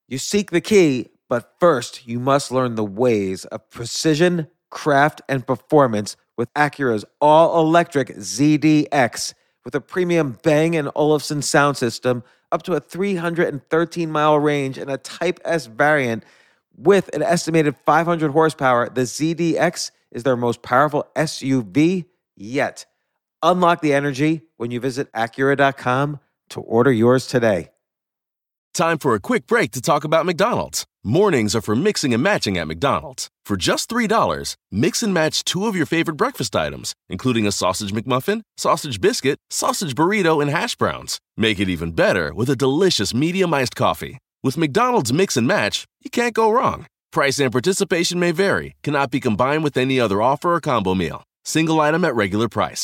You seek the key, but first you must learn the ways of precision, craft, and performance with Acura's all-electric ZDX. With a premium Bang & Olufsen sound system, up to a 313-mile range, and a Type S variant with an estimated 500 horsepower, the ZDX is their most powerful SUV yet. Unlock the energy when you visit Acura.com to order yours today. Time for a quick break to talk about McDonald's. Mornings are for mixing and matching at McDonald's. For just $3, mix and match 2 of your favorite breakfast items, including a sausage McMuffin, sausage biscuit, sausage burrito, and hash browns. Make it even better with a delicious medium iced coffee. With McDonald's Mix and Match, you can't go wrong. Price and participation may vary. Cannot be combined with any other offer or combo meal. Single item at regular price.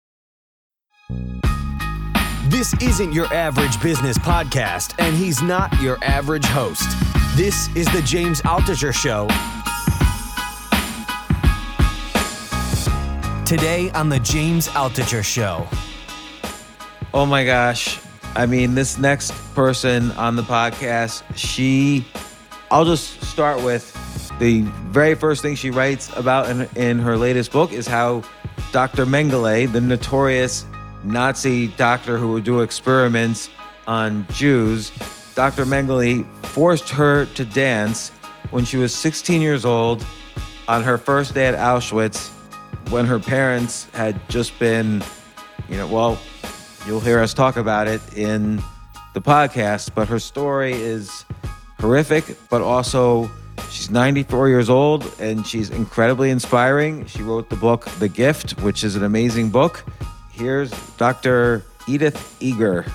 This isn't your average business podcast, and he's not your average host. This is the James Altucher Show. Today on the James Altucher Show. Oh my gosh. I mean, this next person on the podcast, I'll just start with the very first thing she writes about in her latest book is how Dr. Mengele, the notorious Nazi doctor who would do experiments on Jews, Dr. Mengele forced her to dance when she was 16 years old on her first day at Auschwitz, when her parents had just been, you'll hear us talk about it in the podcast, but her story is horrific, but also she's 94 years old and she's incredibly inspiring. She wrote the book, The Gift, which is an amazing book. Here's Dr. Edith Eger.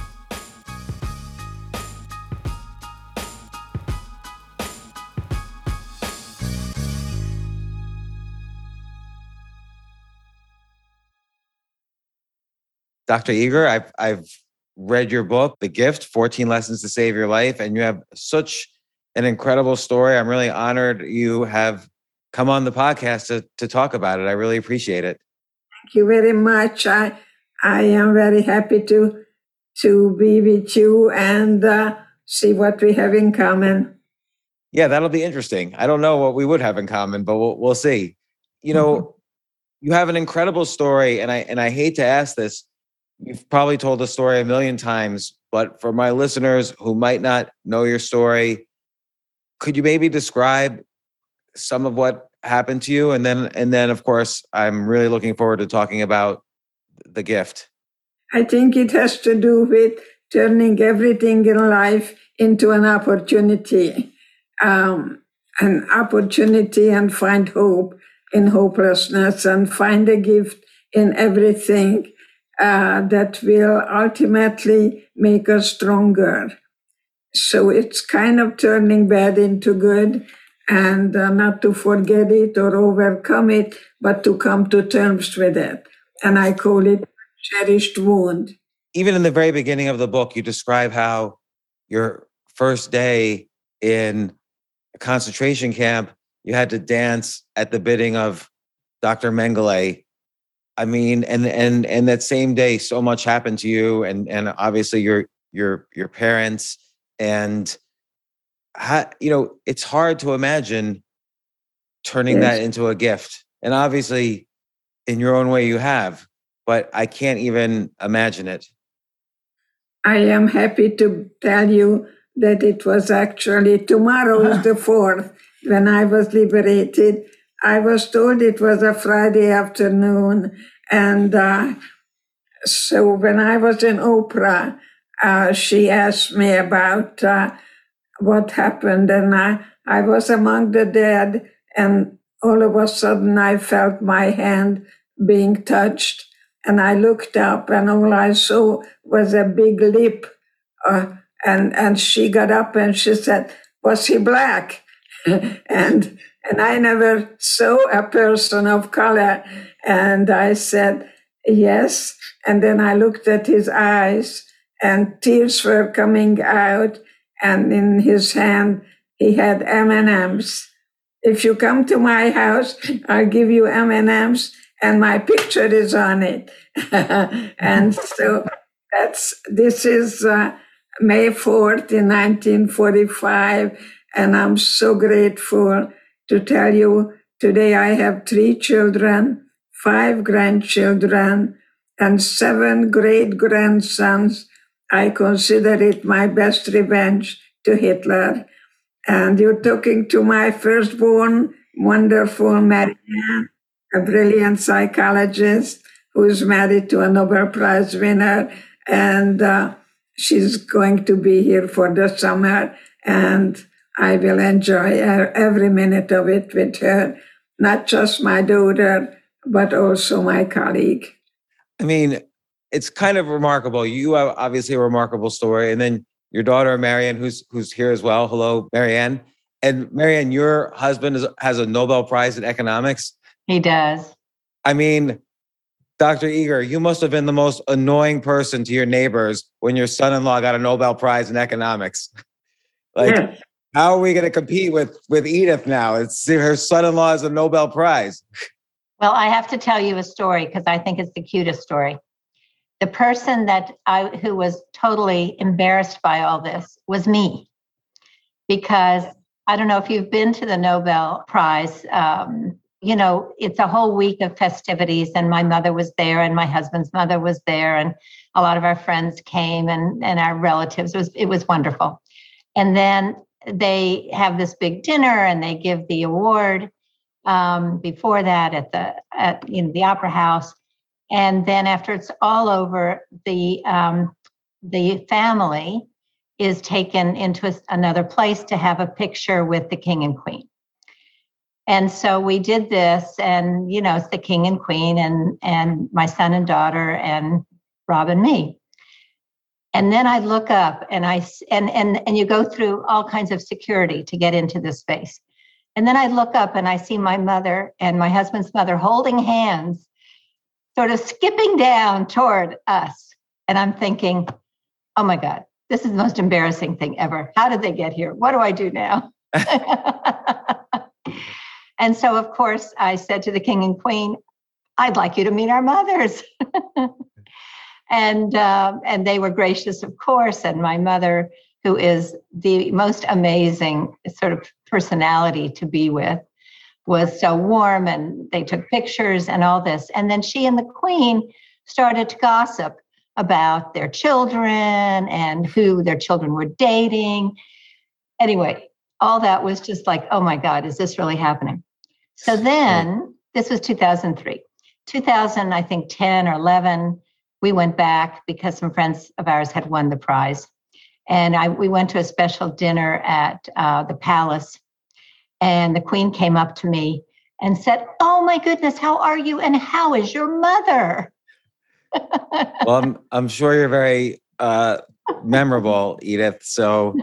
Dr. Eger, I've read your book, The Gift, 14 Lessons to Save Your Life, and you have such an incredible story. I'm really honored you have come on the podcast to talk about it. I really appreciate it. Thank you very much. I am very happy to be with you and see what we have in common. Yeah, that'll be interesting. I don't know what we would have in common, but we'll see. You have an incredible story, and I hate to ask this. You've probably told the story a million times, but for my listeners who might not know your story, could you maybe describe some of what happened to you? And then, of course, I'm really looking forward to talking about The Gift. I think it has to do with turning everything in life into an opportunity, and find hope in hopelessness and find a gift in everything that will ultimately make us stronger. So it's kind of turning bad into good, and not to forget it or overcome it, but to come to terms with it. And I call it cherished wound. Even in the very beginning of the book, you describe how your first day in a concentration camp, you had to dance at the bidding of Dr. Mengele. I mean, and that same day, so much happened to you, and obviously your parents, and it's hard to imagine turning that into a gift. And obviously, in your own way, you have, but I can't even imagine it. I am happy to tell you that it was actually tomorrow is the 4th when I was liberated. I was told it was a Friday afternoon. And so when I was in Oprah, she asked me about what happened. And I was among the dead. And all of a sudden, I felt my hand being touched. And I looked up, and all I saw was a big lip. And she got up and she said, "Was he black?" And I never saw a person of color. And I said, "Yes." And then I looked at his eyes, and tears were coming out. And in his hand, he had M&Ms. "If you come to my house, I'll give you M&Ms. And my picture is on it." And so this is May 4th in 1945. And I'm so grateful to tell you today I have 3 children, 5 grandchildren, and 7 great-grandsons. I consider it my best revenge to Hitler. And you're talking to my firstborn, wonderful Marianne, a brilliant psychologist who's married to a Nobel Prize winner. And she's going to be here for the summer. And I will enjoy every minute of it with her, not just my daughter, but also my colleague. I mean, it's kind of remarkable. You have obviously a remarkable story. And then your daughter, Marianne, who's here as well. Hello, Marianne. And Marianne, your husband has a Nobel Prize in economics. He does. I mean, Dr. Eger, you must have been the most annoying person to your neighbors when your son-in-law got a Nobel Prize in economics. Yes. How are we going to compete with Edith now? It's her son-in-law is a Nobel Prize. Well, I have to tell you a story because I think it's the cutest story. The person who was totally embarrassed by all this was me, because I don't know if you've been to the Nobel Prize. It's a whole week of festivities, and my mother was there, and my husband's mother was there, and a lot of our friends came, and our relatives. It was wonderful. And then they have this big dinner, and they give the award before that at the Opera House. And then after it's all over, the family is taken into another place to have a picture with the king and queen. And so we did this, and it's the king and queen and my son and daughter and Rob and me. And then I look up and and you go through all kinds of security to get into this space. And then I look up and I see my mother and my husband's mother holding hands, sort of skipping down toward us. And I'm thinking, oh my God, this is the most embarrassing thing ever. How did they get here? What do I do now? And so, of course, I said to the king and queen, I'd like you to meet our mothers. And they were gracious, of course. And my mother, who is the most amazing sort of personality to be with, was so warm, and they took pictures and all this. And then she and the queen started to gossip about their children and who their children were dating. Anyway, all that was just like, oh my God, is this really happening? So then, this was 2003. 2000, I think 10 or 11, we went back because some friends of ours had won the prize. And we went to a special dinner at the palace. And the queen came up to me and said, oh my goodness, how are you? And how is your mother? Well, I'm sure you're very memorable, Edith. So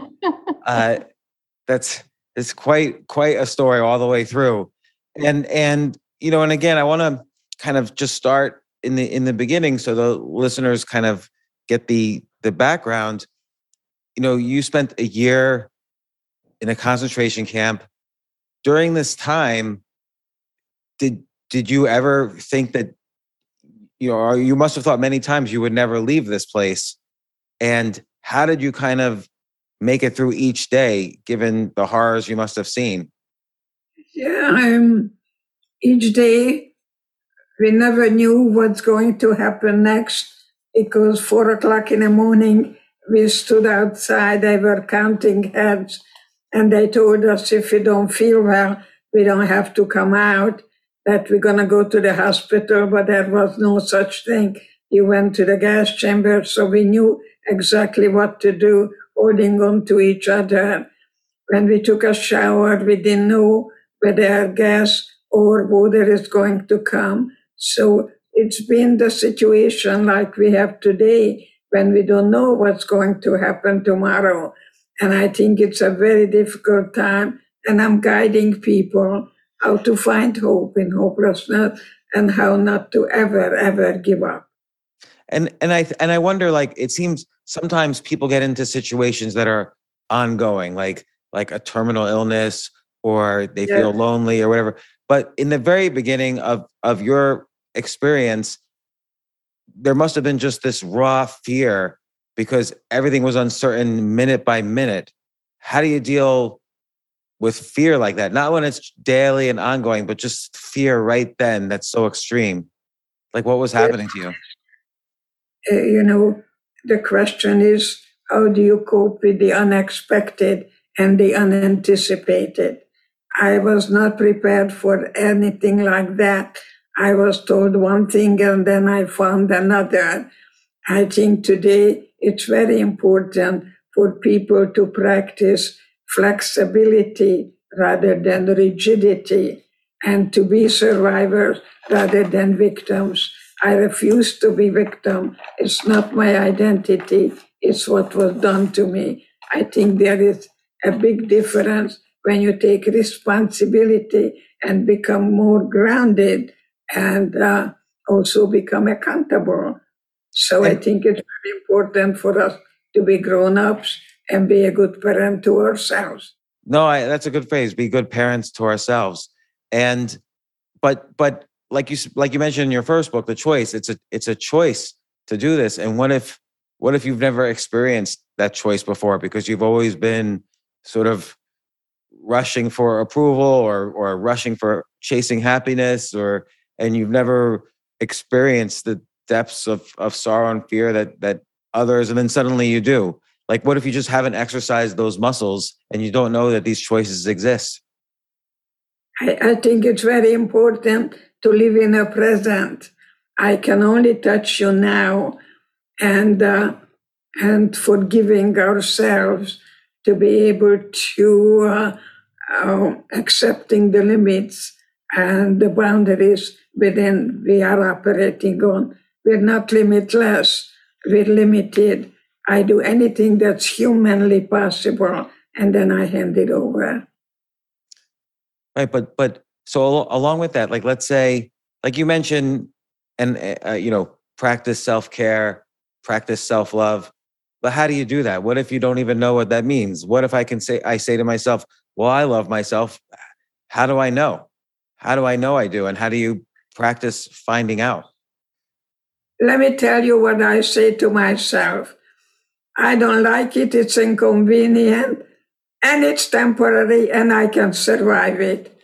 it's quite a story all the way through. And again, I want to kind of just start in the beginning so the listeners kind of get the background. You spent a year in a concentration camp. During this time, did you ever think that, or you must have thought many times you would never leave this place? And how did you kind of make it through each day, given the horrors you must have seen? Yeah, each day we never knew what's going to happen next, because 4:00 in the morning we stood outside, they were counting heads, and they told us if we don't feel well, we don't have to come out, that we're going to go to the hospital, but there was no such thing. You went to the gas chamber, so we knew exactly what to do, holding on to each other. When we took a shower, we didn't know whether gas or water is going to come. So it's been the situation like we have today, when we don't know what's going to happen tomorrow. And I think it's a very difficult time, and I'm guiding people how to find hope in hopelessness and how not to ever give up. And I wonder, like, it seems sometimes people get into situations that are ongoing, like a terminal illness, or they feel lonely or whatever. But in the very beginning of your experience, there must have been just this raw fear because everything was uncertain minute by minute. How do you deal with fear like that? Not when it's daily and ongoing, but just fear right then that's so extreme. Like, what was happening to you? The question is, how do you cope with the unexpected and the unanticipated? I was not prepared for anything like that. I was told one thing and then I found another. I think today it's very important for people to practice flexibility rather than rigidity and to be survivors rather than victims. I refuse to be victim. It's not my identity. It's what was done to me. I think there is a big difference when you take responsibility and become more grounded and also become accountable. So I think it's very important for us to be grown-ups and be a good parent to ourselves. No, that's a good phrase. Be good parents to ourselves. And but like you mentioned in your first book, The Choice, it's a choice to do this. And what if you've never experienced that choice before because you've always been sort of rushing for approval or rushing for chasing happiness, and you've never experienced the depths of sorrow and fear that others, and then suddenly you do. Like, what if you just haven't exercised those muscles and you don't know that these choices exist? I think it's very important to live in the present. I can only touch you now, and forgiving ourselves to be able to accepting the limits and the boundaries within we are operating on. We're not limitless, we're limited. I do anything that's humanly possible, and then I hand it over. Right, but so along with that, like, let's say, like you mentioned, and practice self-care, practice self-love. But how do you do that? What if you don't even know what that means? What if I say to myself, well, I love myself. How do I know? How do I know I do? And how do you practice finding out? Let me tell you what I say to myself. I don't like it, it's inconvenient, and it's temporary, and I can survive it.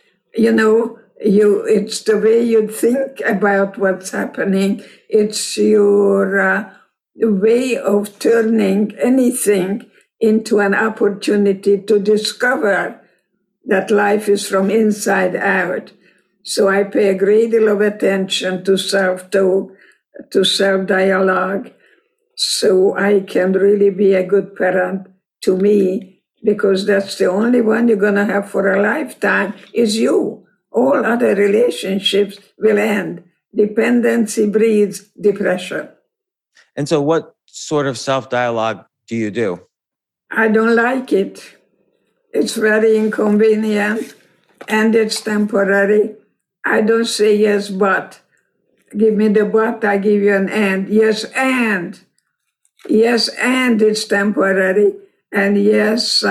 It's the way you think about what's happening. It's your way of turning anything into an opportunity to discover that life is from inside out. So I pay a great deal of attention to self-talk, to self-dialogue, so I can really be a good parent to me, because that's the only one you're going to have for a lifetime is you. All other relationships will end. Dependency breeds depression. And so what sort of self-dialogue do you do? I don't like it. It's very inconvenient and it's temporary. I don't say yes, but. Give me the but, I give you an and. Yes, and. Yes, and it's temporary. And yes,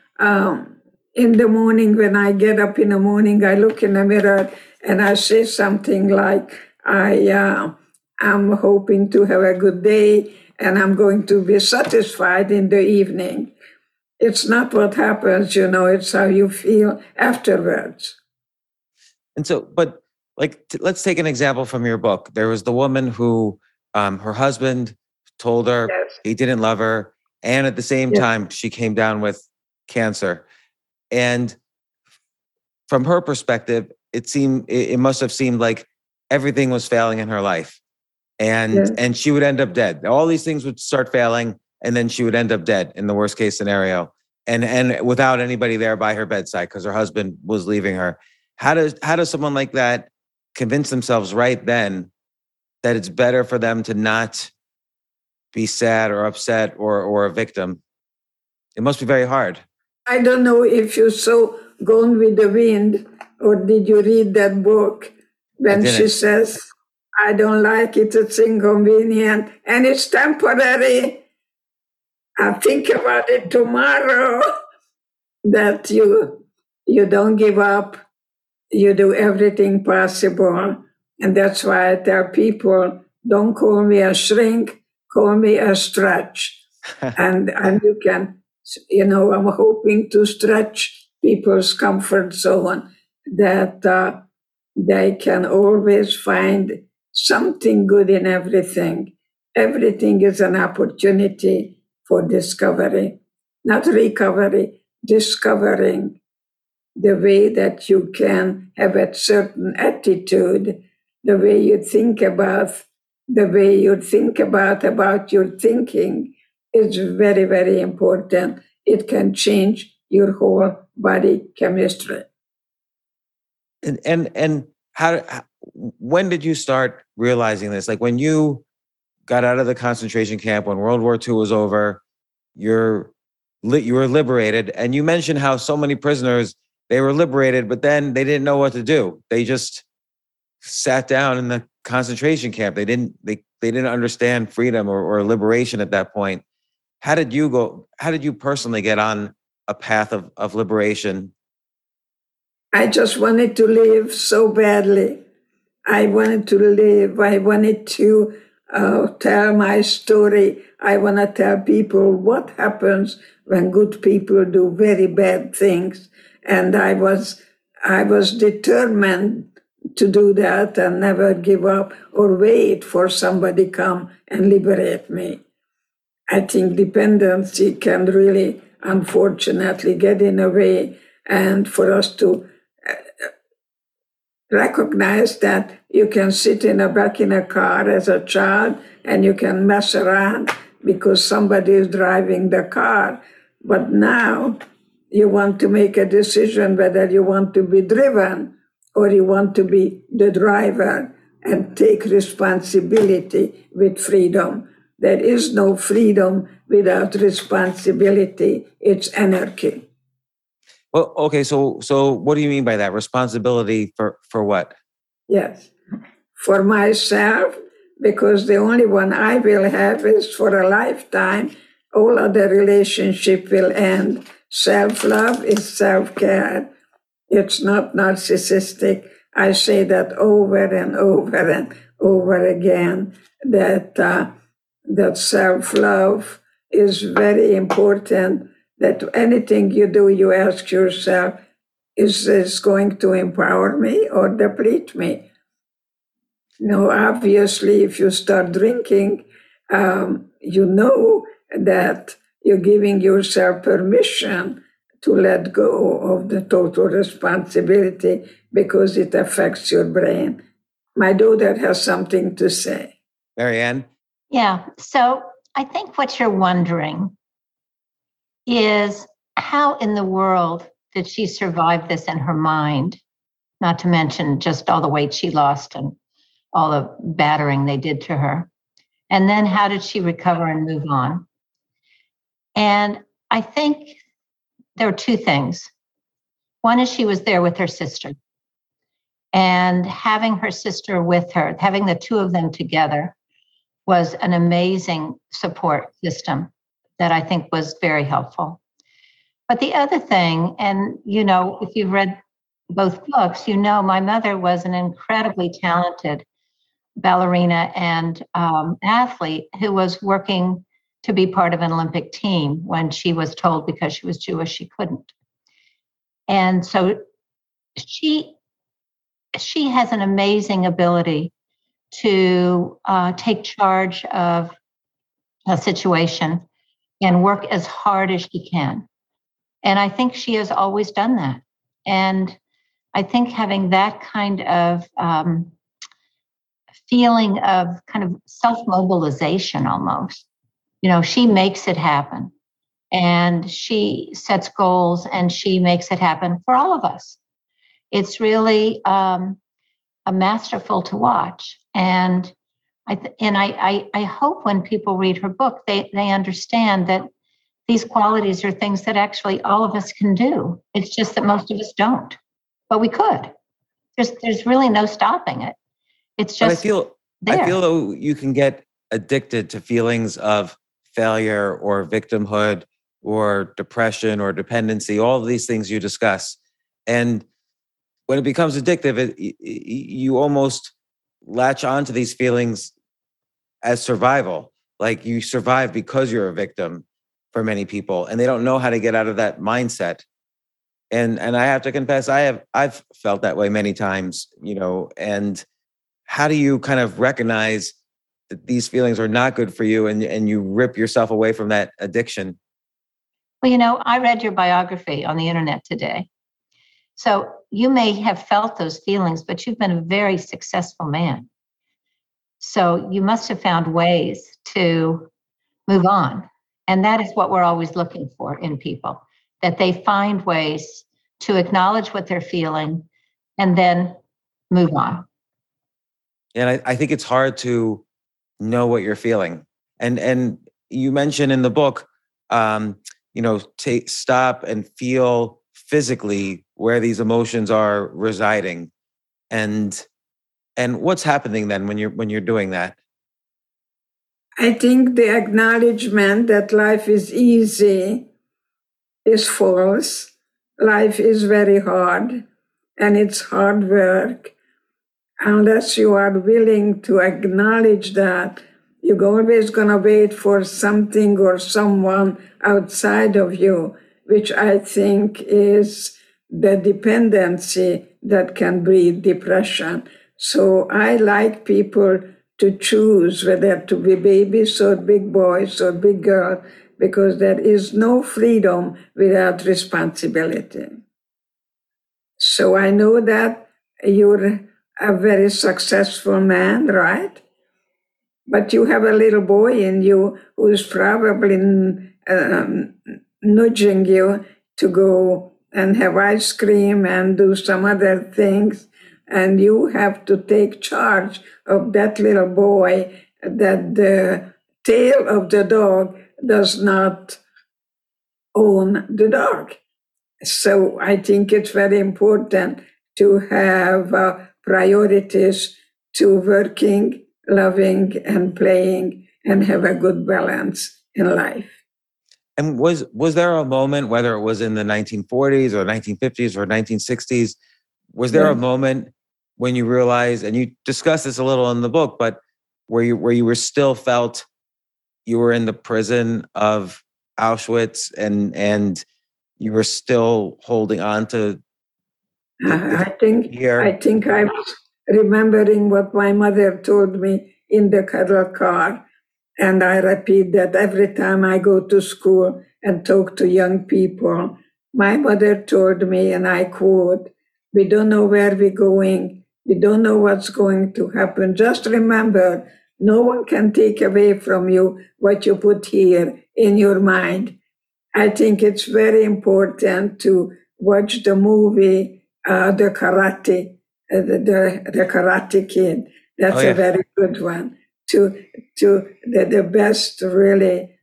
in the morning, when I get up in the morning, I look in the mirror and I say something like, I'm hoping to have a good day and I'm going to be satisfied in the evening. It's not what happens, it's how you feel afterwards. And so, but let's take an example from your book. There was the woman who her husband told her he didn't love her. And at the same time, she came down with cancer. And from her perspective, it must have seemed like everything was failing in her life. And she would end up dead. All these things would start failing, and then she would end up dead in the worst case scenario. And without anybody there by her bedside because her husband was leaving her. How does someone like that convince themselves right then that it's better for them to not be sad or upset or a victim? It must be very hard. I don't know if you saw Gone with the Wind, or did you read that book when she says, I don't like it, it's inconvenient, and it's temporary. I'll think about it tomorrow. That you don't give up. You do everything possible. And that's why I tell people, don't call me a shrink, call me a stretch. and you can, I'm hoping to stretch people's comfort zone, that they can always find something good in everything. Everything is an opportunity for discovery, not recovery, discovering the way that you can have a certain attitude, the way you think about about your thinking is very, very important. It can change your whole body chemistry. And when did you start realizing this? Like when you got out of the concentration camp, when World War II was over, you were liberated, and you mentioned how so many prisoners, they were liberated, but then they didn't know what to do. They just sat down in the concentration camp. They didn't understand freedom or liberation at that point. How did you personally get on a path of liberation? I just wanted to live so badly. I wanted to live. I wanted to tell my story. I want to tell people what happens when good people do very bad things. And I was determined to do that and never give up or wait for somebody come and liberate me. I think dependency can really, unfortunately, get in the way, and for us to recognize that you can sit in the back in a car as a child and you can mess around because somebody is driving the car. But now you want to make a decision whether you want to be driven or you want to be the driver and take responsibility with freedom. There is no freedom without responsibility. It's anarchy. Well, okay, so what do you mean by that? Responsibility for what? Yes, for myself, because the only one I will have is for a lifetime. All other relationship will end. Self-love is self-care. It's not narcissistic. I say that over and over and over again, that self-love is very important, that anything you do, you ask yourself, is this going to empower me or deplete me? Obviously, if you start drinking, you know that you're giving yourself permission to let go of the total responsibility because it affects your brain. My daughter has something to say. Marianne? Yeah, so I think what you're wondering is how in the world did she survive this in her mind? Not to mention just all the weight she lost and all the battering they did to her. And then how did she recover and move on? And I think there are two things. One is she was there with her sister. And having her sister with her, having the two of them together, was an amazing support system that I think was very helpful. But the other thing, and if you've read both books, my mother was an incredibly talented ballerina and athlete who was working to be part of an Olympic team when she was told because she was Jewish she couldn't. And so she has an amazing ability to take charge of a situation and work as hard as she can. And I think she has always done that. And I think having that kind of feeling of kind of self-mobilization almost, she makes it happen. And she sets goals and she makes it happen for all of us. It's really masterful to watch. And I hope when people read her book, they understand that these qualities are things that actually all of us can do. It's just that most of us don't, but we could. There's really no stopping it. It's just I feel though you can get addicted to feelings of failure or victimhood or depression or dependency, all of these things you discuss. And when it becomes addictive, you almost latch onto these feelings as survival. like you survive because you're a victim for many people, and they don't know how to get out of that mindset. And I have to confess, I've felt that way many times, and how do you kind of recognize that these feelings are not good for you, and you rip yourself away from that addiction? Well, I read your biography on the internet today. So you may have felt those feelings, but you've been a very successful man. So you must have found ways to move on. And that is what we're always looking for in people, that they find ways to acknowledge what they're feeling and then move on. And I think it's hard to know what you're feeling. And you mentioned in the book, stop and feel physically where these emotions are residing. And what's happening then when you're doing that? I think the acknowledgement that life is easy is false. Life is very hard, and it's hard work. Unless you are willing to acknowledge that, you're always going to wait for something or someone outside of you, which I think is the dependency that can breed depression. So I like people to choose whether to be babies or big boys or big girls, because there is no freedom without responsibility. So I know that you're a very successful man, right? But you have a little boy in you who's probably nudging you to go and have ice cream and do some other things. And you have to take charge of that little boy, that the tail of the dog does not own the dog. So I think it's very important to have priorities to working, loving, and playing, and have a good balance in life. And was there a moment, whether it was in the 1940s or 1950s or 1960s, was there a moment when you realized, and you discuss this a little in the book, but where you were still felt you were in the prison of Auschwitz and you were still holding on to? I think I was remembering what my mother told me in the cuddle car, and I repeat that every time I go to school and talk to young people. My mother told me, and I quote, "We don't know where we're going. We don't know what's going to happen. Just remember, no one can take away from you what you put here in your mind." I think it's very important to watch the movie, The Karate Kid. That's a very good one. The best really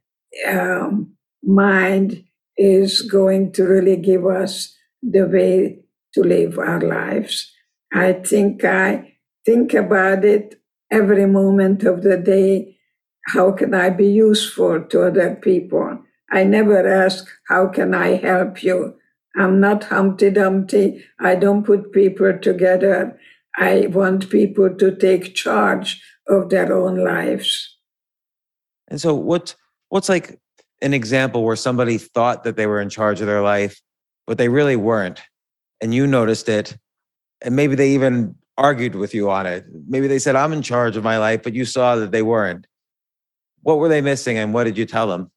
mind is going to really give us the way to live our lives. I think about it every moment of the day. How can I be useful to other people? I never ask, how can I help you? I'm not Humpty Dumpty. I don't put people together. I want people to take charge of their own lives. And so what's like an example where somebody thought that they were in charge of their life, but they really weren't, and you noticed it, and maybe they even argued with you on it. Maybe they said, "I'm in charge of my life," but you saw that they weren't. What were they missing, and what did you tell them?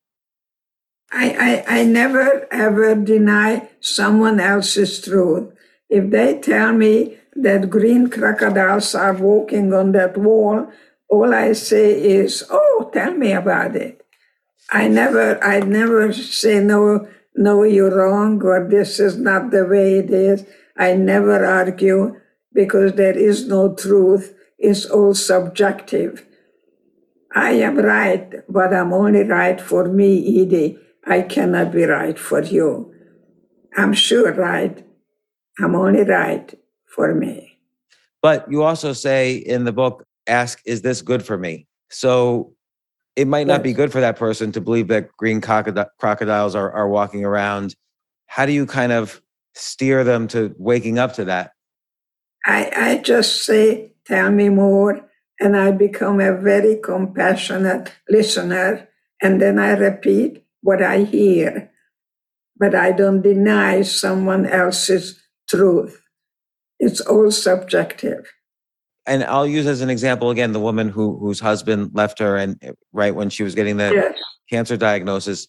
I never, ever deny someone else's truth. If they tell me that green crocodiles are walking on that wall, all I say is, "Oh, tell me about it." I never say, no, you're wrong, or this is not the way it is. I never argue, because there is no truth. It's all subjective. I am right, but I'm only right for me, Edie. I cannot be right for you. I'm sure right. I'm only right for me. But you also say in the book, ask, is this good for me? So it might not be good for that person to believe that green crocodiles are walking around. How do you kind of steer them to waking up to that? I just say, tell me more. and I become a very compassionate listener, and then I repeat what I hear, but I don't deny someone else's truth. It's all subjective. And I'll use as an example again the woman whose husband left her, and right when she was getting the Yes. cancer diagnosis.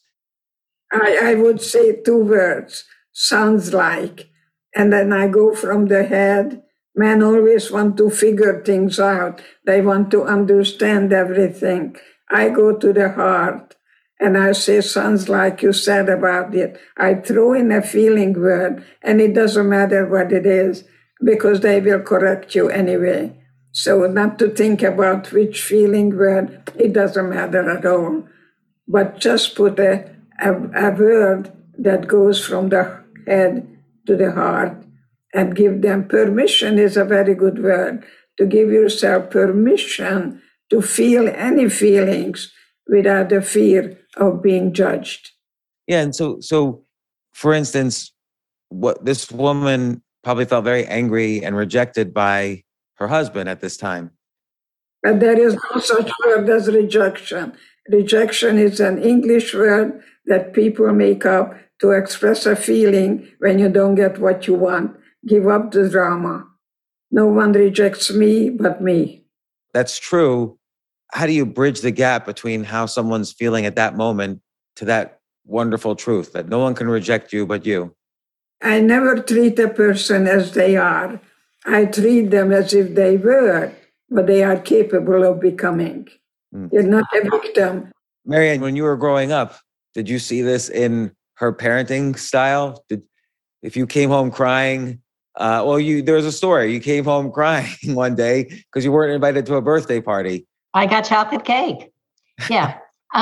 I would say two words, sounds like, and then I go from the head. Men always want to figure things out. They want to understand everything. I go to the heart and I say, sounds like you said about it. I throw in a feeling word, and it doesn't matter what it is because they will correct you anyway. So not to think about which feeling word, it doesn't matter at all. But just put a word that goes from the head to the heart and give them permission is a very good word. To give yourself permission to feel any feelings without the fear of being judged. Yeah, and so for instance, what this woman probably felt very angry and rejected by her husband at this time. But there is no such word as rejection. Rejection is an English word that people make up to express a feeling when you don't get what you want. Give up the drama. No one rejects me but me. That's true. How do you bridge the gap between how someone's feeling at that moment to that wonderful truth that no one can reject you but you? I never treat a person as they are. I treat them as if they were, but they are capable of becoming. You're not a victim. Marianne, when you were growing up, did you see this in her parenting style? If you came home crying, there was a story. You came home crying one day because you weren't invited to a birthday party. I got chocolate cake. Yeah.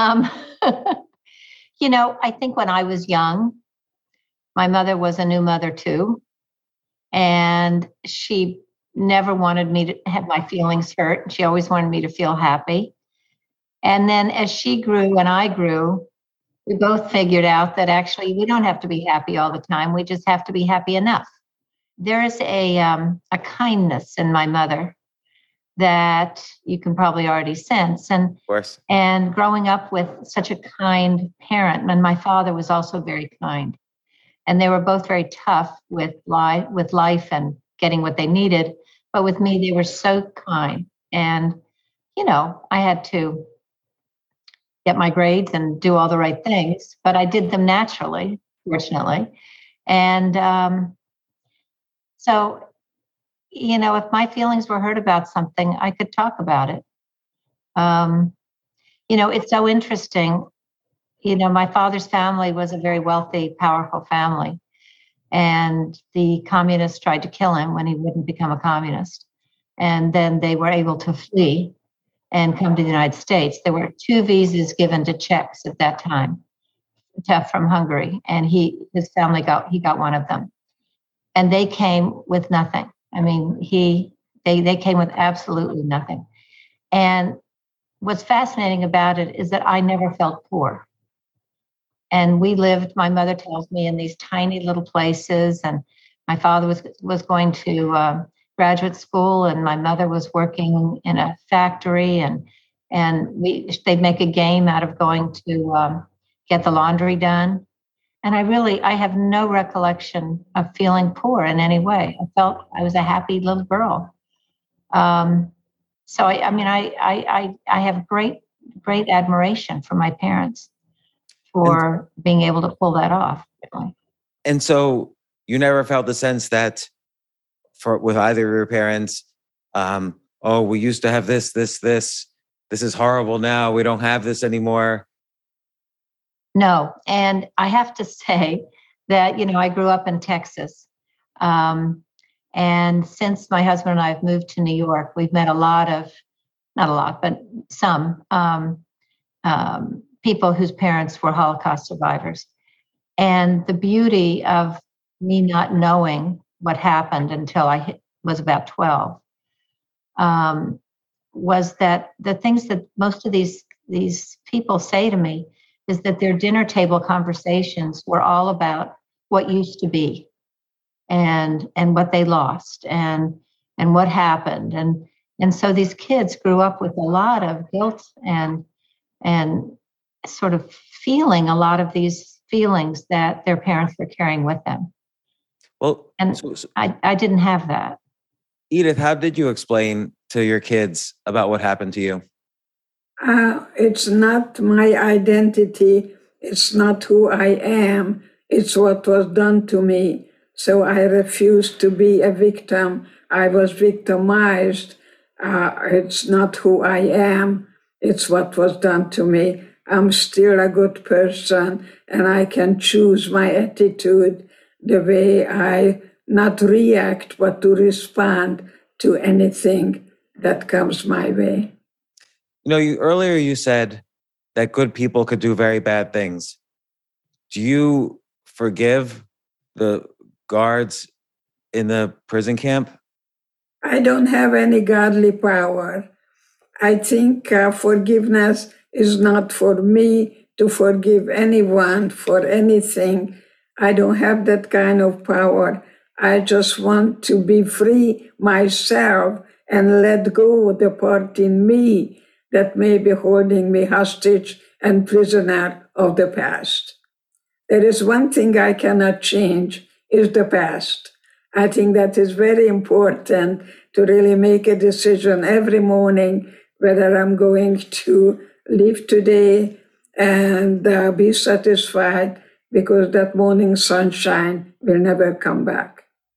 I think when I was young, my mother was a new mother too. And she never wanted me to have my feelings hurt. She always wanted me to feel happy. And then as she grew and I grew, we both figured out that actually we don't have to be happy all the time. We just have to be happy enough. There is a kindness in my mother that you can probably already sense. And, of course. And growing up with such a kind parent, and my father was also very kind. And they were both very tough with life and getting what they needed. But with me, they were so kind. And, I had to get my grades and do all the right things, but I did them naturally, fortunately. And so, if my feelings were hurt about something, I could talk about it. It's so interesting. My father's family was a very wealthy, powerful family. And the communists tried to kill him when he wouldn't become a communist. And then they were able to flee and come to the United States. There were 2 visas given to Czechs at that time, from Hungary. And his family got one of them. And they came with nothing. I mean, they came with absolutely nothing. And what's fascinating about it is that I never felt poor. And we lived, my mother tells me, in these tiny little places. And my father was going to graduate school, and my mother was working in a factory. And they'd make a game out of going to get the laundry done. And I have no recollection of feeling poor in any way. I felt I was a happy little girl. So I have great admiration for my parents for being able to pull that off. And so you never felt the sense that with either of your parents, we used to have this is horrible now. We don't have this anymore. No. And I have to say that, I grew up in Texas. And since my husband and I have moved to New York, we've met not a lot, but some people whose parents were Holocaust survivors. And the beauty of me not knowing what happened until I was about 12 was that the things that most of these people say to me is that their dinner table conversations were all about what used to be and what they lost and what happened. And And so these kids grew up with a lot of guilt and sort of feeling a lot of these feelings that their parents were carrying with them. Well, And I didn't have that. Edith, how did you explain to your kids about what happened to you? It's not my identity. It's not who I am. It's what was done to me. So I refused to be a victim. I was victimized. It's not who I am. It's what was done to me. I'm still a good person, and I can choose my attitude, the way I not react, but to respond to anything that comes my way. You know, earlier you said that good people could do very bad things. Do you forgive the guards in the prison camp? I don't have any godly power. I think forgiveness is not for me to forgive anyone for anything. I don't have that kind of power. I just want to be free myself and let go the part in me that may be holding me hostage and prisoner of the past. There is one thing I cannot change, is the past. I think that is very important to really make a decision every morning whether I'm going to live today and be satisfied, because that morning sunshine will never come back.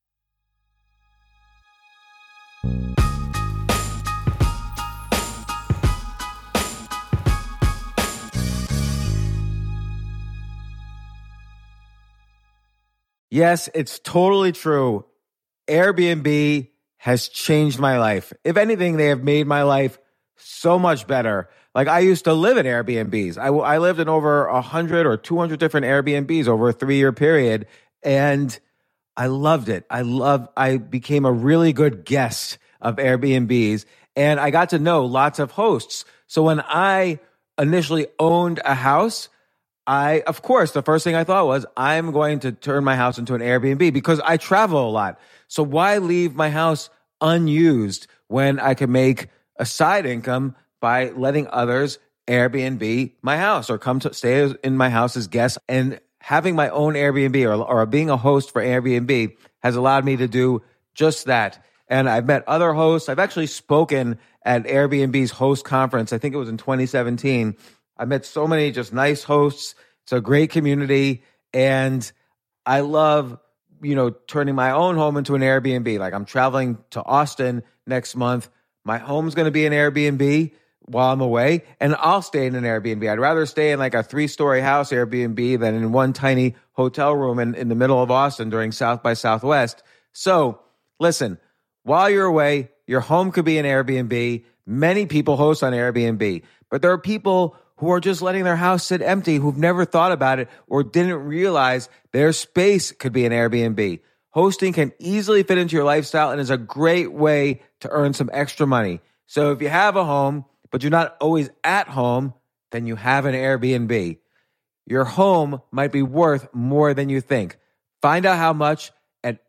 Yes, it's totally true. Airbnb has changed my life. If anything, they have made my life so much better. Like, I used to live in Airbnbs. I lived in over 100 or 200 different Airbnbs over a 3-year period, and I loved it. I became a really good guest of Airbnbs, and I got to know lots of hosts. So when I initially owned a house, of course, the first thing I thought was, I'm going to turn my house into an Airbnb because I travel a lot. So why leave my house unused when I can make a side income by letting others Airbnb my house or come to stay in my house as guests? And having my own Airbnb or being a host for Airbnb has allowed me to do just that. And I've met other hosts. I've actually spoken at Airbnb's host conference. I think it was in 2017. I met so many just nice hosts. It's a great community. And I love, turning my own home into an Airbnb. Like, I'm traveling to Austin next month. My home's going to be an Airbnb while I'm away, and I'll stay in an Airbnb. I'd rather stay in like a 3-story house Airbnb than in one tiny hotel room in the middle of Austin during South by Southwest. So listen, while you're away, your home could be an Airbnb. Many people host on Airbnb, but there are people who are just letting their house sit empty, who've never thought about it or didn't realize their space could be an Airbnb. Hosting can easily fit into your lifestyle and is a great way to earn some extra money. So if you have a home, but you're not always at home, then you have an Airbnb. Your home might be worth more than you think. Find out how much at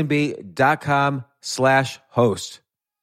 airbnb.com/host.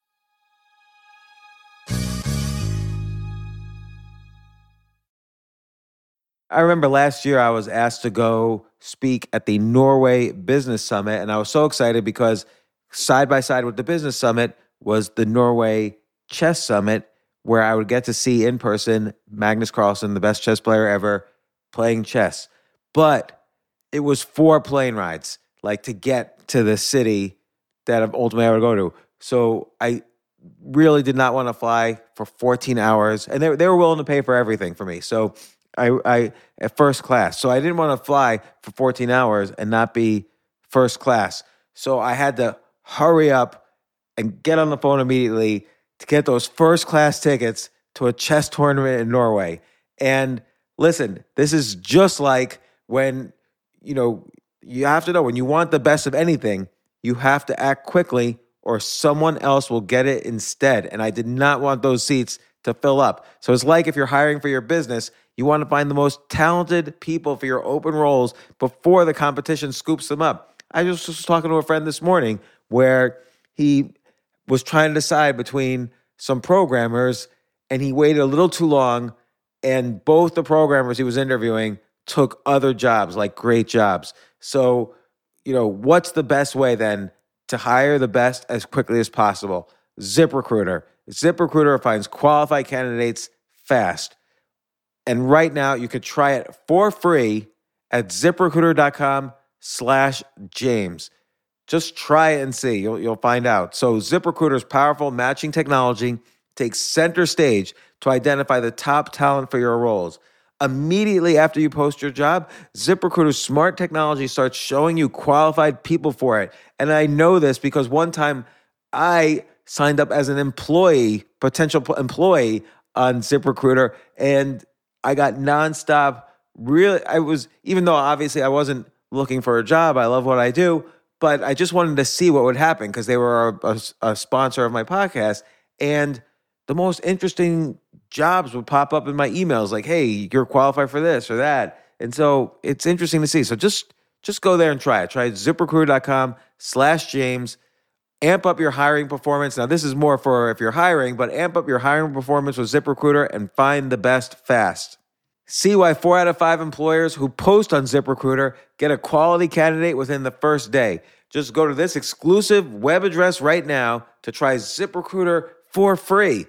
I remember last year I was asked to go speak at the Norway Business Summit, and I was so excited because side by side with the Business Summit was the Norway Chess Summit, where I would get to see in person Magnus Carlsen, the best chess player ever, playing chess. But it was 4 plane rides, like, to get to the city that ultimately I would go to. So I really did not want to fly for 14 hours, and they were willing to pay for everything for me. So I at first class. So I didn't want to fly for 14 hours and not be first class. So I had to hurry up and get on the phone immediately to get those first class tickets to a chess tournament in Norway. And listen, this is just like when, you have to know, when you want the best of anything, you have to act quickly or someone else will get it instead. And I did not want those seats to fill up. So it's like if you're hiring for your business, you want to find the most talented people for your open roles before the competition scoops them up. I just was talking to a friend this morning where he was trying to decide between some programmers, and he waited a little too long, and both the programmers he was interviewing took other jobs, like great jobs. So, what's the best way then to hire the best as quickly as possible? ZipRecruiter. ZipRecruiter finds qualified candidates fast. And right now, you could try it for free at ZipRecruiter.com/James. Just try it and see. You'll find out. So ZipRecruiter's powerful matching technology takes center stage to identify the top talent for your roles. Immediately after you post your job, ZipRecruiter's smart technology starts showing you qualified people for it. And I know this because one time I signed up as an potential employee on ZipRecruiter, and I got nonstop. Even though obviously I wasn't looking for a job, I love what I do, but I just wanted to see what would happen because they were a sponsor of my podcast. And the most interesting jobs would pop up in my emails like, hey, you're qualified for this or that. And so it's interesting to see. So just go there and try it. Try ZipRecruiter.com/James. Amp up your hiring performance. Now, this is more for if you're hiring, but amp up your hiring performance with ZipRecruiter and find the best fast. See why 4 out of 5 employers who post on ZipRecruiter get a quality candidate within the first day. Just go to this exclusive web address right now to try ZipRecruiter for free.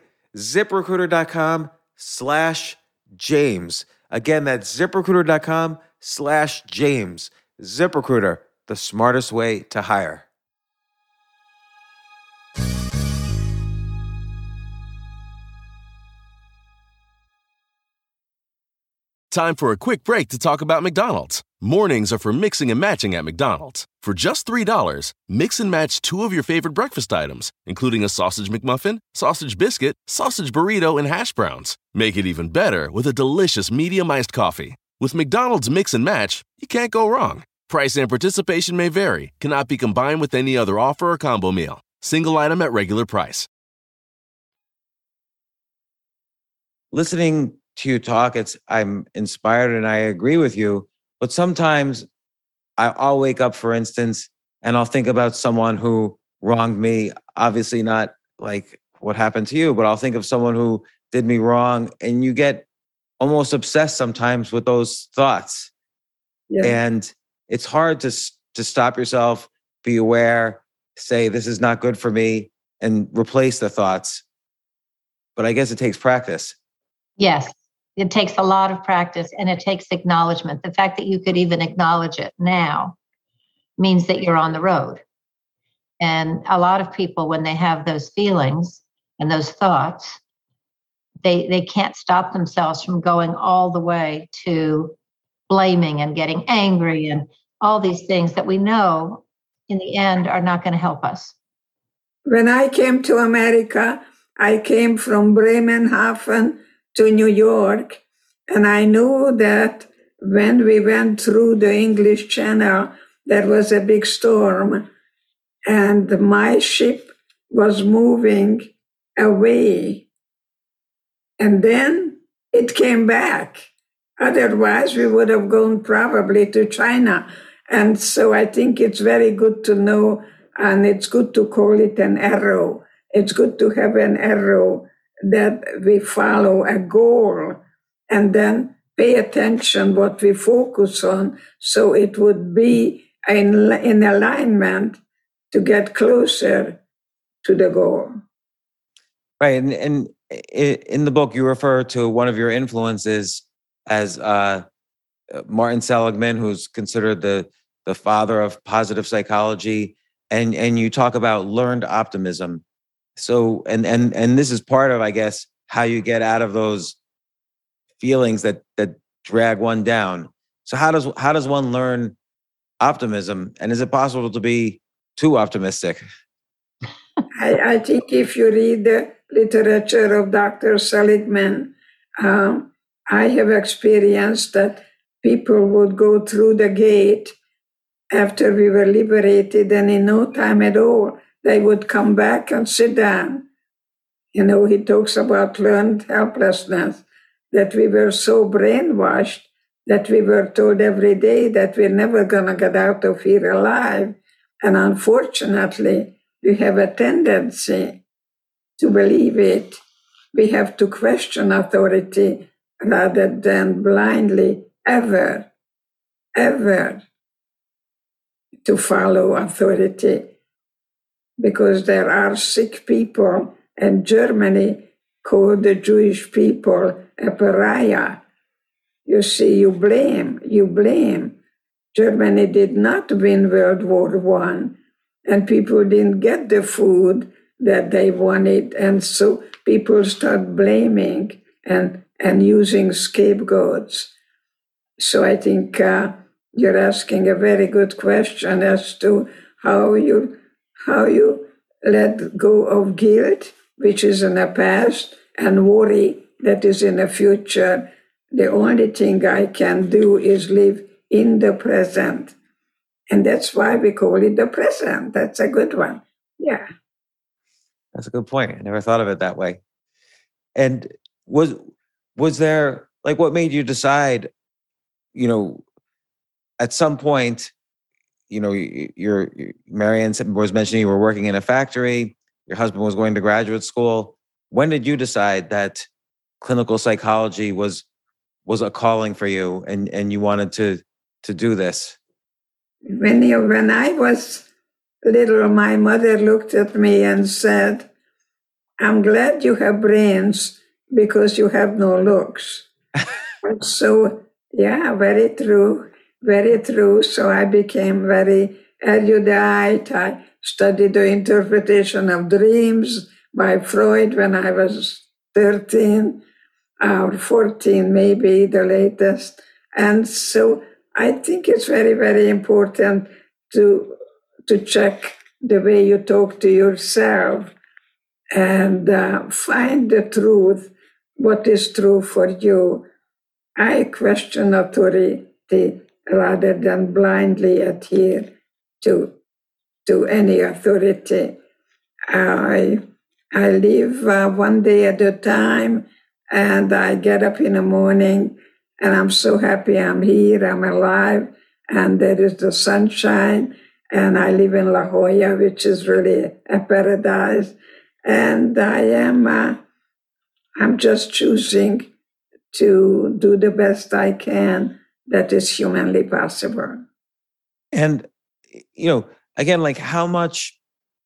ZipRecruiter.com/James. Again, that's ZipRecruiter.com/James. ZipRecruiter, the smartest way to hire. Time for a quick break to talk about McDonald's. Mornings are for mixing and matching at McDonald's. For just $3, mix and match 2 of your favorite breakfast items, including a sausage McMuffin, sausage biscuit, sausage burrito, and hash browns. Make it even better with a delicious medium iced coffee. With McDonald's Mix and Match, you can't go wrong. Price and participation may vary, cannot be combined with any other offer or combo meal. Single item at regular price. Listening to you talk, I'm inspired and I agree with you. But sometimes I'll wake up, for instance, and I'll think about someone who wronged me. Obviously not like what happened to you, but I'll think of someone who did me wrong, and you get almost obsessed sometimes with those thoughts. Yeah. And it's hard to stop yourself, be aware, say, this is not good for me, and replace the thoughts. But I guess it takes practice. Yes. It takes a lot of practice, and it takes acknowledgement. The fact that you could even acknowledge it now means that you're on the road. And a lot of people, when they have those feelings and those thoughts, they can't stop themselves from going all the way to blaming and getting angry and all these things that we know in the end are not going to help us. When I came to America, I came from Bremerhaven to New York, and I knew that when we went through the English Channel, there was a big storm, and my ship was moving away. And then it came back. Otherwise, we would have gone probably to China. And so I think it's very good to know, and it's good to call it an arrow. It's good to have an arrow that we follow a goal and then pay attention what we focus on, so it would be in alignment to get closer to the goal. Right. And in the book, you refer to one of your influences as Martin Seligman, who's considered the father of positive psychology. And you talk about learned optimism. So, and this is part of, I guess, how you get out of those feelings that drag one down. So how does one learn optimism? And is it possible to be too optimistic? I think if you read the literature of Dr. Seligman, I have experienced that people would go through the gate after we were liberated, and in no time at all, they would come back and sit down. You know, he talks about learned helplessness, that we were so brainwashed that we were told every day that we're never going to get out of here alive. And unfortunately, we have a tendency to believe it. We have to question authority rather than blindly ever to follow authority. Because there are sick people, and Germany called the Jewish people a pariah. You see, you blame. Germany did not win World War I, and people didn't get the food that they wanted, and so people start blaming and using scapegoats. So I think you're asking a very good question as to how you let go of guilt, which is in the past, and worry that is in the future. The only thing I can do is live in the present. And that's why we call it the present. That's a good one. Yeah. That's a good point. I never thought of it that way. And was there, like, what made you decide, at some point, your Marianne was mentioning you were working in a factory, your husband was going to graduate school. When did you decide that clinical psychology was a calling for you and you wanted to do this? When I was little, my mother looked at me and said, "I'm glad you have brains because you have no looks." So, yeah, very true. Very true. So I became very erudite. I studied the interpretation of dreams by Freud when I was 13 or 14, maybe the latest. And so I think it's very, very important to check the way you talk to yourself and find the truth, what is true for you. I question authority rather than blindly adhere to any authority. I live one day at a time, and I get up in the morning, and I'm so happy I'm here, I'm alive, and there is the sunshine, and I live in La Jolla, which is really a paradise, and I'm just choosing to do the best I can that is humanly possible. And, again, like how much,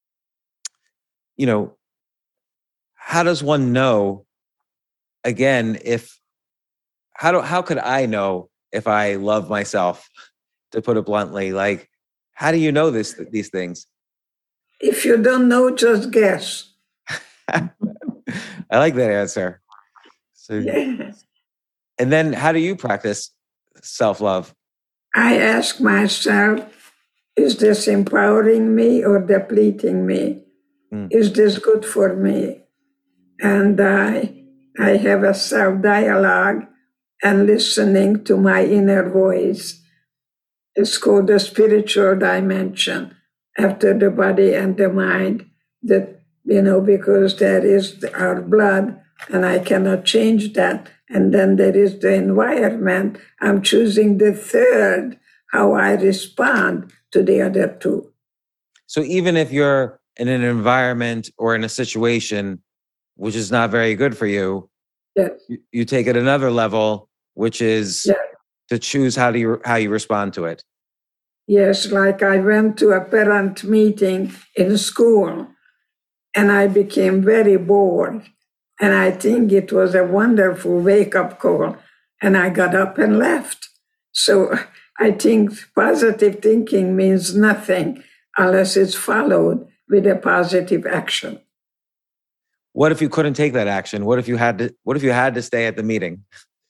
how does one know, again, how could I know if I love myself, to put it bluntly? Like, how do you know these things? If you don't know, just guess. I like that answer. So, yeah. And then how do you practice self-love? I ask myself, is this empowering me or depleting me? Is this good for me? And I have a self-dialogue and listening to my inner voice. It's called the spiritual dimension after the body and the mind, that, because there is our blood and I cannot change that. And then there is the environment. I'm choosing the third, how I respond to the other two. So even if you're in an environment or in a situation which is not very good for you, yes, you take it another level, which is to choose how you respond to it. Yes, like I went to a parent meeting in school and I became very bored. And I think it was a wonderful wake-up call. And I got up and left. So I think positive thinking means nothing unless it's followed with a positive action. What if you couldn't take that action? What if you had to stay at the meeting?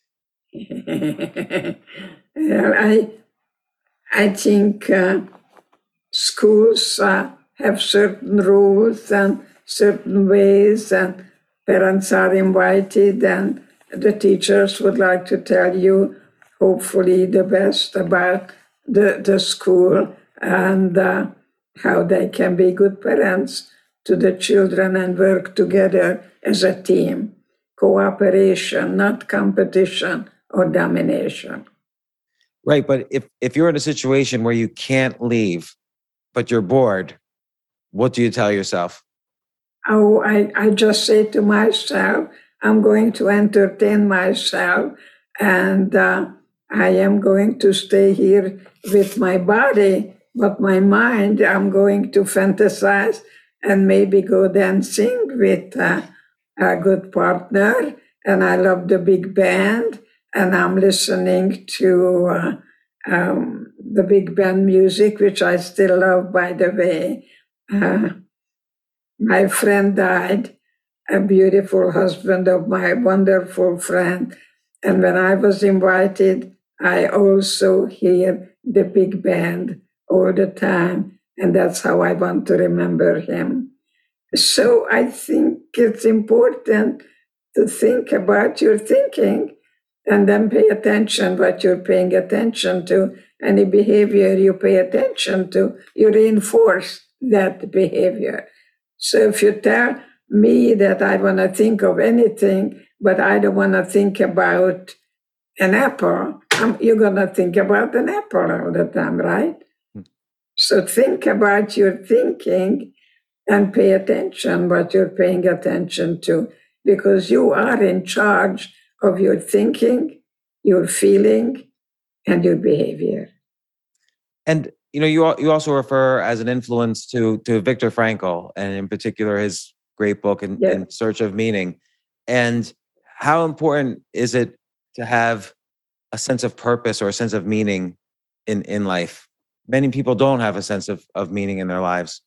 I think schools have certain rules and certain ways, and parents are invited, and the teachers would like to tell you, hopefully, the best about the school and how they can be good parents to the children and work together as a team. Cooperation, not competition or domination. Right, but if you're in a situation where you can't leave, but you're bored, what do you tell yourself? I just say to myself, I'm going to entertain myself, and I am going to stay here with my body, but my mind, I'm going to fantasize and maybe go dancing with a good partner. And I love the big band, and I'm listening to the big band music, which I still love, by the way. My friend died, a beautiful husband of my wonderful friend. And when I was invited, I also hear the big band all the time. And that's how I want to remember him. So I think it's important to think about your thinking and then pay attention what you're paying attention to. Any behavior you pay attention to, you reinforce that behavior. So if you tell me that I want to think of anything, but I don't want to think about an apple, you're going to think about an apple all the time, right? So think about your thinking and pay attention what you're paying attention to, because you are in charge of your thinking, your feeling, and your behavior. And you also refer as an influence to Viktor Frankl, and in particular his great book In Search of Meaning. And how important is it to have a sense of purpose or a sense of meaning in life? Many people don't have a sense of meaning in their lives.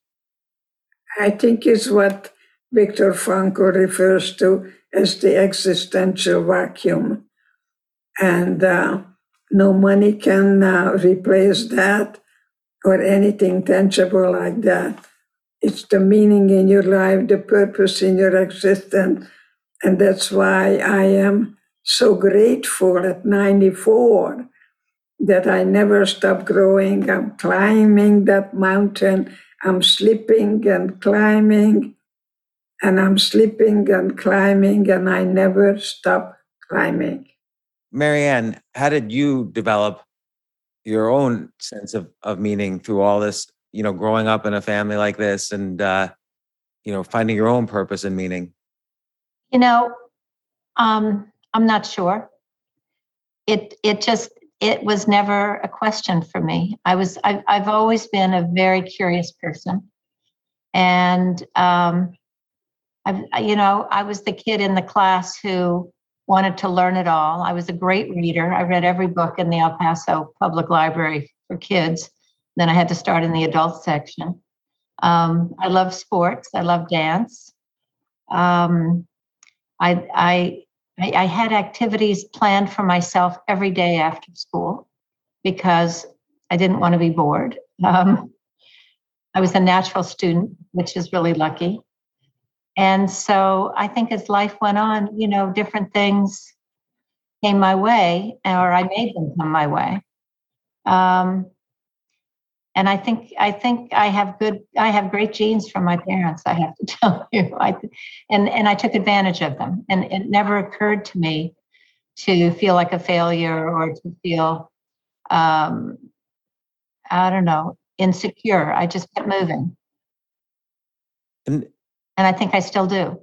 I think it's what Viktor Frankl refers to as the existential vacuum. And no money can replace that or anything tangible like that. It's the meaning in your life, the purpose in your existence. And that's why I am so grateful at 94 that I never stop growing. I'm climbing that mountain. I'm slipping and climbing, and I'm slipping and climbing, and I never stop climbing. Marianne, how did you develop your own sense of meaning through all this, growing up in a family like this and, finding your own purpose and meaning? I'm not sure. It was never a question for me. I've always been a very curious person. And, I was the kid in the class who wanted to learn it all. I was a great reader. I read every book in the El Paso Public Library for kids. Then I had to start in the adult section. I love sports. I love dance. I had activities planned for myself every day after school because I didn't want to be bored. I was a natural student, which is really lucky. And so I think as life went on, different things came my way, or I made them come my way. And I think I have great genes from my parents, I have to tell you. And I took advantage of them. And it never occurred to me to feel like a failure or to feel, insecure. I just kept moving. And I think I still do.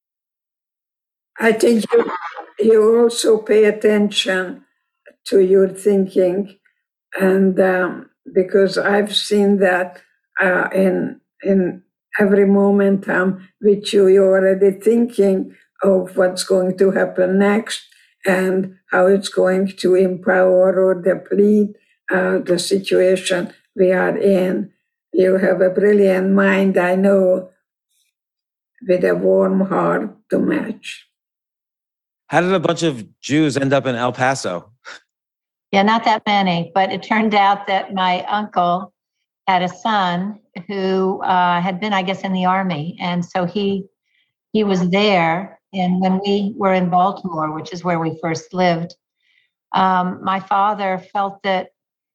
I think you also pay attention to your thinking, and because I've seen that in every moment I'm with you, you're already thinking of what's going to happen next and how it's going to empower or deplete the situation we are in. You have a brilliant mind, I know, with a warm heart to match. How did a bunch of Jews end up in El Paso? Yeah, not that many, but it turned out that my uncle had a son who had been, I guess, in the Army. And so he was there. And when we were in Baltimore, which is where we first lived, my father felt that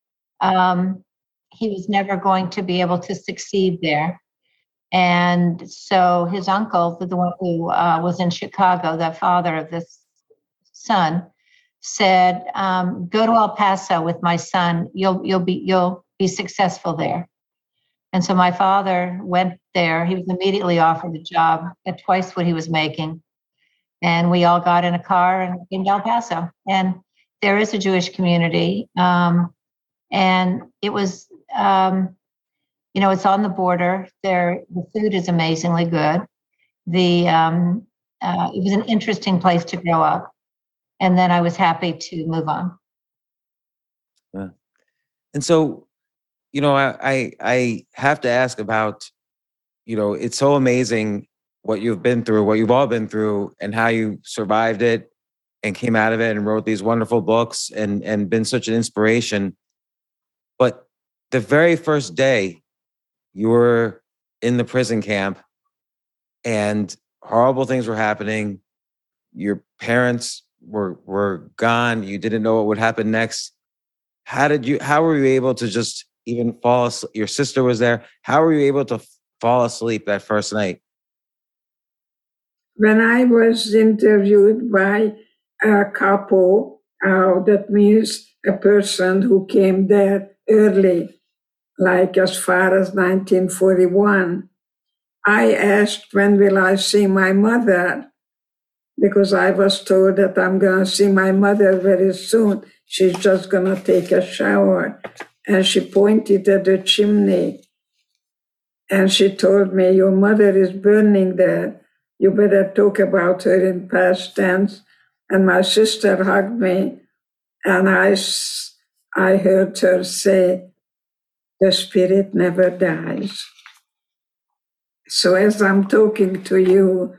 he was never going to be able to succeed there. And so his uncle, the one who was in Chicago, the father of this son, said, "Go to El Paso with my son. You'll be successful there." And so my father went there. He was immediately offered a job at twice what he was making. And we all got in a car and came to El Paso. And there is a Jewish community. And it was, it's on the border. The food is amazingly good. It was an interesting place to grow up. And then I was happy to move on. Yeah. And so, I have to ask about, it's so amazing what you've been through, what you've all been through, and how you survived it and came out of it and wrote these wonderful books and been such an inspiration. But the very first day you were in the prison camp and horrible things were happening, your parents were gone, you didn't know what would happen next. How were you able to just even fall asleep? Your sister was there. How were you able to fall asleep that first night? When I was interviewed by a capo, that means a person who came there early, like as far as 1941, I asked, when will I see my mother? Because I was told that I'm going to see my mother very soon. She's just going to take a shower. And she pointed at the chimney. And she told me, your mother is burning there. You better talk about her in past tense. And my sister hugged me. And I heard her say, the spirit never dies. So as I'm talking to you,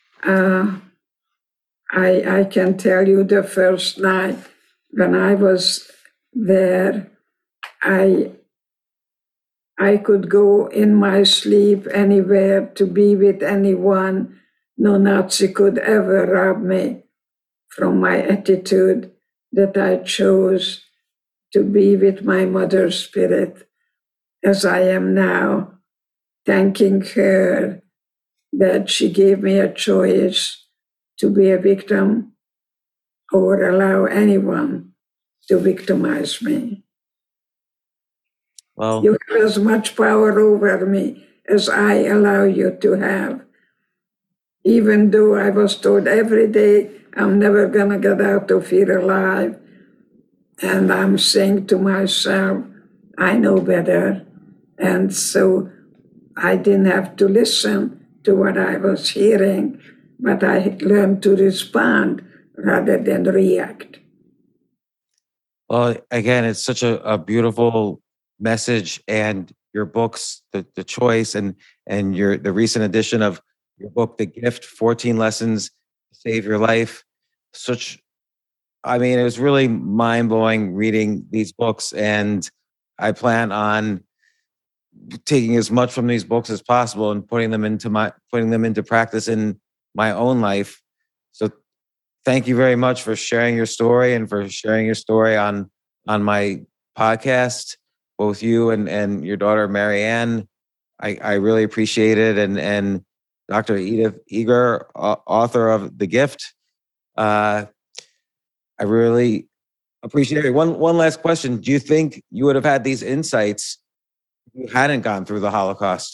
I can tell you the first night when I was there, I could go in my sleep anywhere to be with anyone. No Nazi could ever rob me from my attitude that I chose to be with my mother's spirit as I am now, thanking her that she gave me a choice to be a victim or allow anyone to victimize me. Well, you have as much power over me as I allow you to have. Even though I was told every day I'm never going to get out of here alive, and I'm saying to myself, I know better. And so I didn't have to listen to what I was hearing, but I learned to respond rather than react. Well, again, it's such a beautiful message, and your books, the choice, and the recent edition of your book, The Gift, 14 Lessons to Save Your Life. It was really mind-blowing reading these books, and I plan on taking as much from these books as possible and putting them into practice in my own life. So thank you very much for sharing your story and for sharing your story on my podcast, both you and your daughter, Marianne. I really appreciate it. And Dr. Edith Eger, author of The Gift. I really appreciate it. One last question. Do you think you would have had these insights if you hadn't gone through the Holocaust?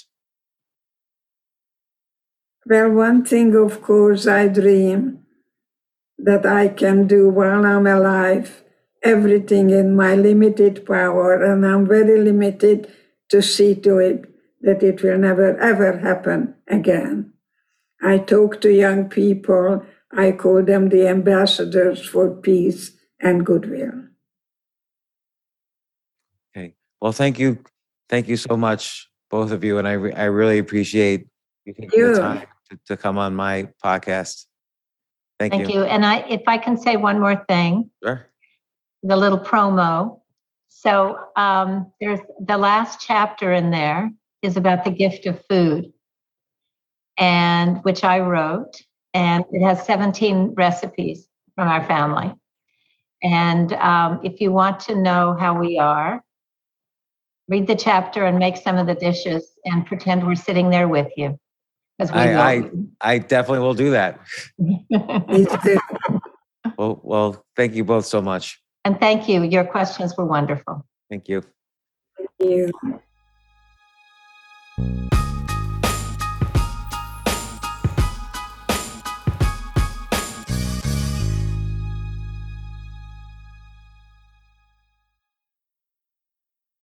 Well, one thing, of course, I dream that I can do while I'm alive everything in my limited power, and I'm very limited to see to it that it will never, ever happen again. I talk to young people. I call them the ambassadors for peace and goodwill. Okay. Well, thank you. Thank you so much, both of you. And I really appreciate you taking the time to come on my podcast. Thank you. And if I can say one more thing. Sure. The little promo. So there's the last chapter in there is about the gift of food, and which I wrote, and it has 17 recipes from our family. And if you want to know how we are, read the chapter and make some of the dishes and pretend we're sitting there with you. I definitely will do that. Well, thank you both so much. And thank you. Your questions were wonderful. Thank you. Thank you.